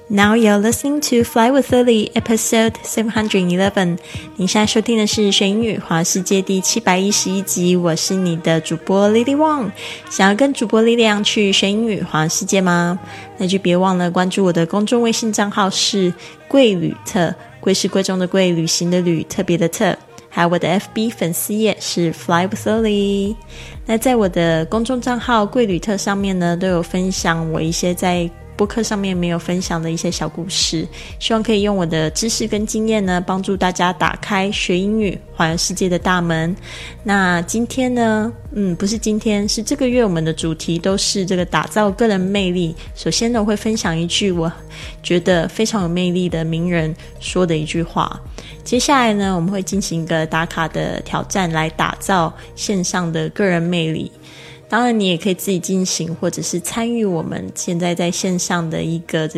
Now you're listening to Fly with Lily, episode 711. 你现在收听的是学英语华世界第711集，我是你的主播 Lily Wong。想要跟主播力量去学英语华世界吗？那就别忘了关注我的公众微信账号是贵旅特，贵是贵重的贵，旅行的旅，特别的特。还有我的 FB 粉丝页是 Fly with Lily。 那在我的公众账号贵旅特上面呢，都有分享我一些在播客上面没有分享的一些小故事，希望可以用我的知识跟经验呢，帮助大家打开学英语环游世界的大门。那今天呢不是今天，是这个月我们的主题都是这个打造个人魅力。首先呢，我会分享一句我觉得非常有魅力的名人说的一句话。接下来呢，我们会进行一个打卡的挑战，来打造线上的个人魅力。当然你也可以自己进行，或者是参与我们现在在线上的一个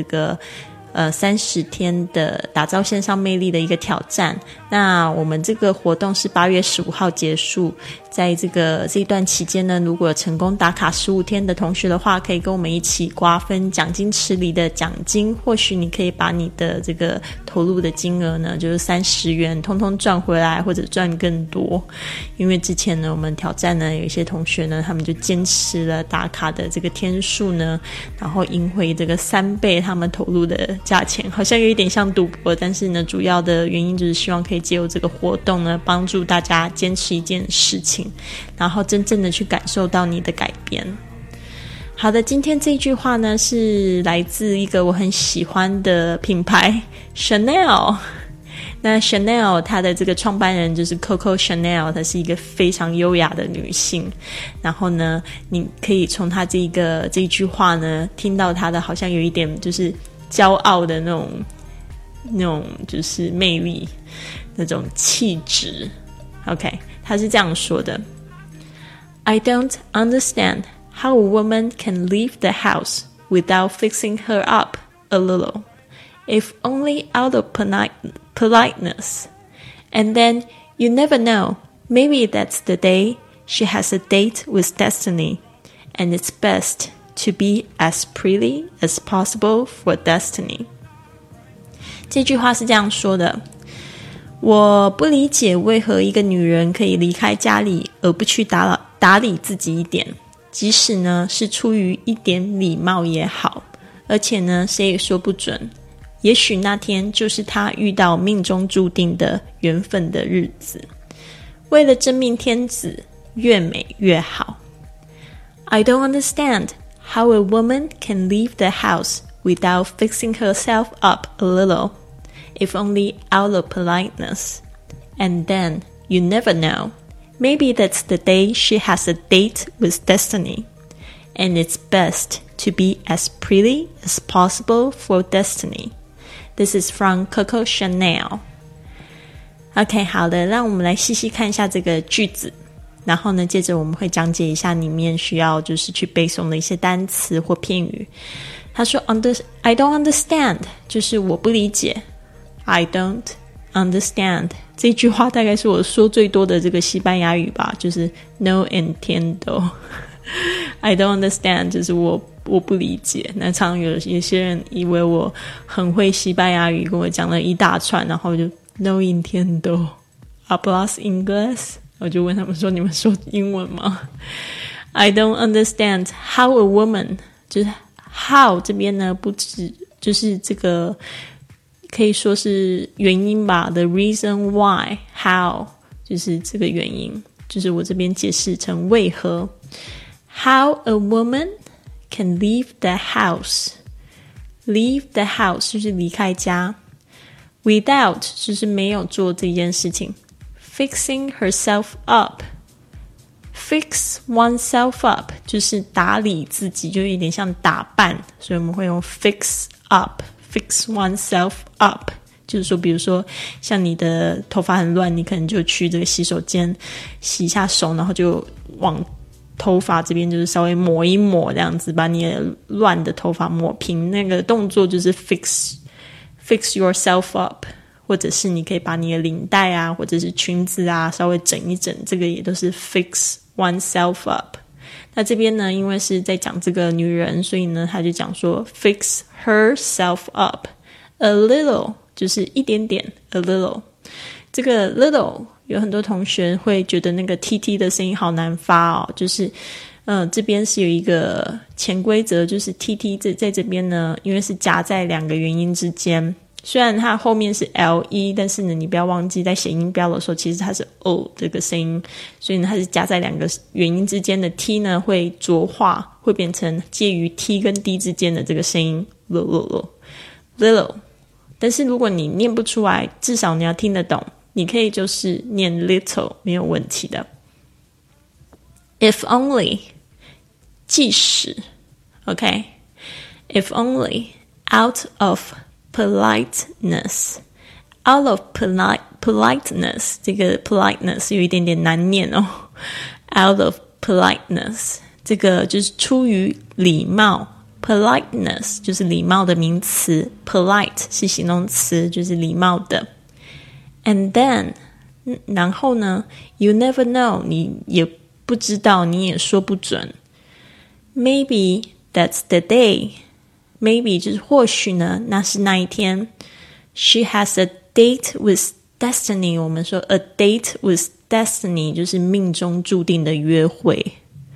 30天的打造线上魅力的一个挑战。那我们这个活动是8月15号结束，在这一段期间呢，如果有成功打卡15天的同学的话，可以跟我们一起瓜分奖金池里的奖金。或许你可以把你的这个投入的金额呢，就是30元通通赚回来，或者赚更多。因为之前呢，我们挑战呢，有一些同学呢，他们就坚持了打卡的这个天数呢，然后赢回这个3倍他们投入的价钱，好像有一点像赌博。但是呢，主要的原因就是希望可以借由这个活动呢，帮助大家坚持一件事情，然后真正的去感受到你的改变。好的，今天这一句话呢，是来自一个我很喜欢的品牌 Chanel。 那 Chanel 它的这个创办人就是 Coco Chanel， 她是一个非常优雅的女性。然后呢，你可以从她这一句话呢，听到她的好像有一点就是骄傲的那种就是魅力，那种气质。 OK， 他是这样说的： I don't understand how a woman can leave the house without fixing her up a little, if only out of politeness. And then you never know, maybe that's the day she has a date with destiny, and it's best to be as pretty as possible for destiny. 这句话是这样说的：我不理解为何一个女人可以离开家里而不去打理自己一点，即使呢是出于一点礼貌也好，而且呢谁也说不准，也许那天就是她遇到命中注定的缘分的日子。为了真命天子，越美越好。 I don't understand how a woman can leave the house without fixing herself up a little, if only out of politeness. And then you never know, maybe that's the day she has a date with destiny, and it's best to be as pretty as possible for destiny. This is from Coco Chanel. OK， 好的，让我们来细细看一下这个句子。然后呢，接着我们会讲解一下里面需要就是去背诵的一些单词或片语。他说 I don't understand， 就是我不理解。 I don't understand 这句话大概是我说最多的这个西班牙语吧，就是 no entiendo。 I don't understand 就是我不理解。那常常有些人以为我很会西班牙语，跟我讲了一大串，然后就 no entiendo hablas inglés， 我就问他们说，你们说英文吗？ I don't understand how a woman， 就是 how 这边呢，不止就是这个可以说是原因吧， the reason why， how 就是这个原因，就是我这边解释成为何。 How a woman can leave the house， leave the house 就是离开家， without 就是没有做这件事情， fixing herself up， fix oneself up 就是打理自己，就有点像打扮，所以我们会用 fix up， fix oneself up， 就是说比如说像你的头发很乱，你可能就去这个洗手间洗一下手，然后就往头发这边就是稍微抹一抹，这样子把你的乱的头发抹平，那个动作就是 fix yourself up。或者是你可以把你的领带啊或者是裙子啊稍微整一整，这个也都是 fix oneself up。 那这边呢，因为是在讲这个女人，所以呢他就讲说 fix herself up a little， 就是一点点 a little。 这个 little 有很多同学会觉得那个 tt 的声音好难发哦，就是这边是有一个潜规则，就是 tt 在这边呢，因为是夹在两个元音之间，虽然它后面是 le， 但是呢你不要忘记在写音标的时候其实它是 o 这个声音，所以呢它是夹在两个元音之间的 t 呢会浊化，会变成介于 t 跟 d 之间的这个声音 little。 但是如果你念不出来，至少你要听得懂，你可以就是念 little 没有问题的。 If only 即使 OK If only out of politeness Out of politeness 这个 politeness 有一点点难念哦。 Out of politeness 这个就是出于礼貌， politeness 就是礼貌的名词， polite 是形容词，就是礼貌的。 And then 然后呢 You never know 你也不知道，你也说不准。 Maybe that's the day Maybe 就是或许呢那是那一天。 She has a date with destiny 我们说 a date with destiny 就是命中注定的约会。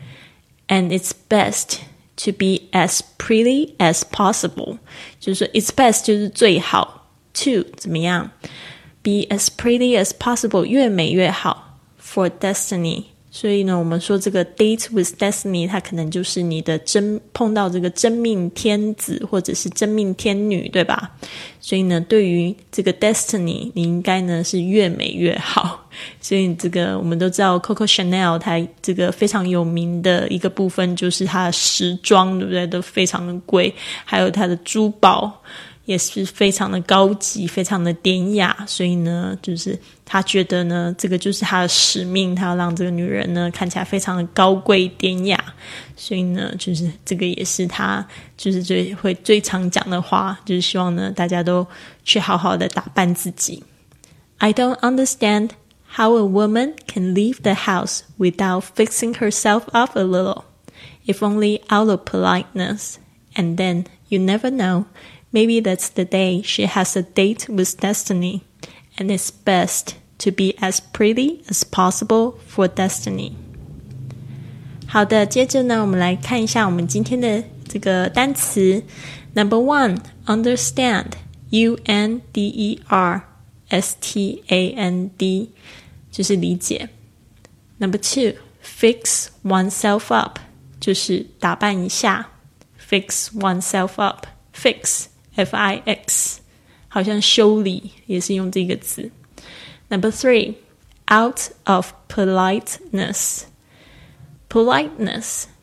And it's best to be as pretty as possible 就是说 it's best 就是最好 to 怎么样 be as pretty as possible 越美越好 for destiny。所以呢我们说这个 date with destiny 它可能就是你的碰到这个真命天子或者是真命天女，对吧？所以呢对于这个 destiny 你应该呢是越美越好。所以这个我们都知道 Coco Chanel 它这个非常有名的一个部分就是它的时装，对不对？都非常的贵，还有它的珠宝也是非常的高级，非常的典雅。所以呢就是他觉得呢这个就是他的使命，他要让这个女人呢看起来非常的高贵典雅。所以呢就是这个也是他就是最常讲的话，就是希望呢大家都去好好的打扮自己。 I don't understand how a woman can leave the house without fixing herself up a little, if only out of politeness. And then you never know.Maybe that's the day she has a date with destiny, and it's best to be as pretty as possible for destiny. 好的，接着呢，我们来看一下我们今天的这个单词。Number one, understand, U-N-D-E-R-S-T-A-N-D, 就是理解。Number two, fix oneself up, 就是打扮一下。Fix oneself up, fix F-I-X 好像修理也是用这个字。Number three, out of politeness. Politeness,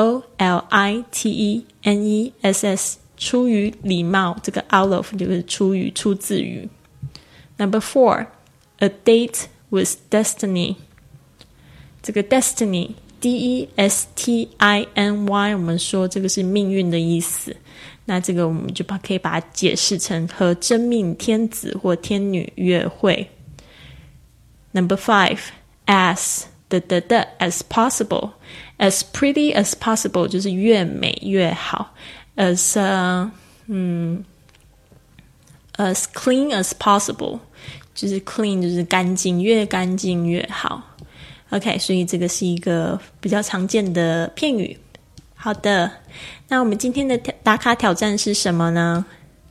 P-O-L-I-T-E-N-E-S-S 出于礼貌，这个 out of 就是出自于。Number four, a date with destiny. 这个 destiny D-E-S-T-I-N-Y 我们说这个是命运的意思，那这个我们就可以把它解释成和真命天子或天女约会。Number five, as as possible. As pretty as possible 就是越美越好。As clean as possible 就是 clean 就是干净，越干净越好。OK， 所以这个是一个比较常见的片语。好的，那我们今天的打卡挑战是什么呢？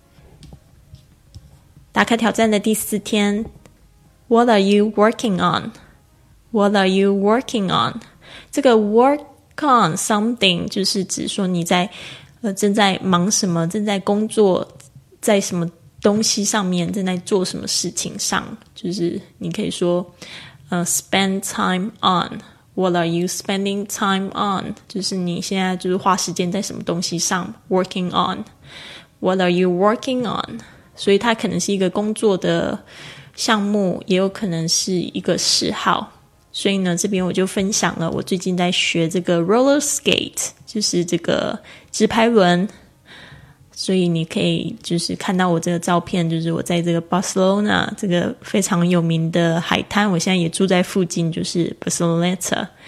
打卡挑战的第4天 What are you working on? What are you working on? 这个 work on something 就是指说你在正在忙什么，正在工作，在什么东西上面，正在做什么事情上，就是你可以说spend time on. What are you spending time on? 就是你现在就是花时间在什么东西上 working on. What are you working on? 所以它可能是一个工作的项目，也有可能是一个嗜好。所以呢这边我就分享了我最近在学这个 roller skate， 就是这个直排轮。所以你可以就是看到我这个照片，就是我在这个 Barcelona 这个非常有名的海滩，我现在也住在附近，就是 Barceloneta。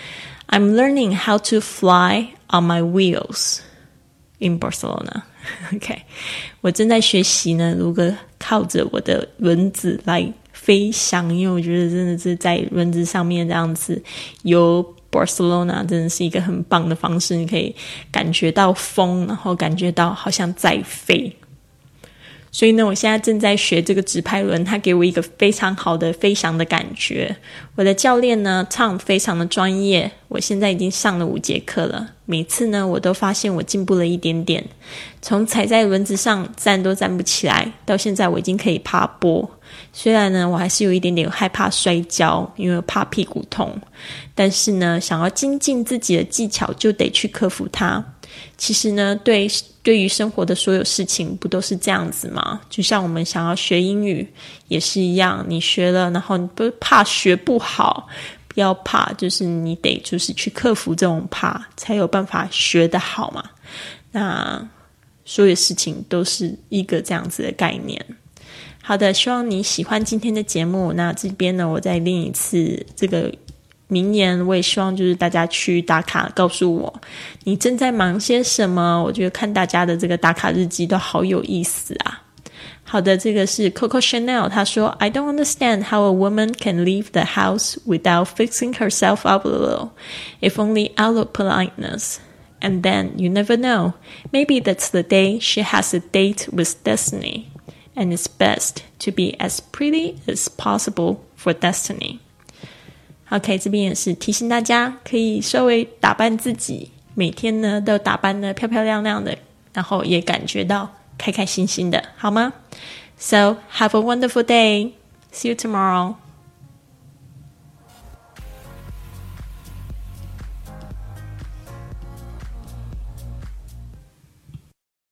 I'm learning how to fly on my wheels in Barcelona. OK， 我正在学习呢，如何靠着我的轮子来飞翔，因为我觉得真的是在轮子上面这样子游 Barcelona 真的是一个很棒的方式，你可以感觉到风，然后感觉到好像在飞。所以呢，我现在正在学这个直排轮，它给我一个非常好的飞翔的感觉。我的教练呢 Tom 非常的专业，我现在已经上了5节课了，每次呢我都发现我进步了一点点，从踩在轮子上站都站不起来，到现在我已经可以爬坡。虽然呢我还是有一点点害怕摔跤，因为怕屁股痛，但是呢想要精进自己的技巧就得去克服它。其实呢对于生活的所有事情不都是这样子吗？就像我们想要学英语也是一样，你学了然后你不怕学不好，不要怕，就是你得就是去克服这种怕，才有办法学得好嘛。那所有事情都是一个这样子的概念。好的，希望你喜欢今天的节目。那这边呢我再练一次这个名言，我也希望就是大家去打卡告诉我你正在忙些什么，我觉得看大家的这个打卡日记都好有意思啊。好的，这个是 Coco Chanel， 她说 I don't understand how a woman can leave the house without fixing herself up a little, if only out of politeness. And then you never know, maybe that's the day she has a date with destiny, and it's best to be as pretty as possible for destiny.OK， 这边也是提醒大家可以稍微打扮自己，每天呢都打扮得漂漂亮亮的，然后也感觉到开开心心的，好吗？ So have a wonderful day. See you tomorrow.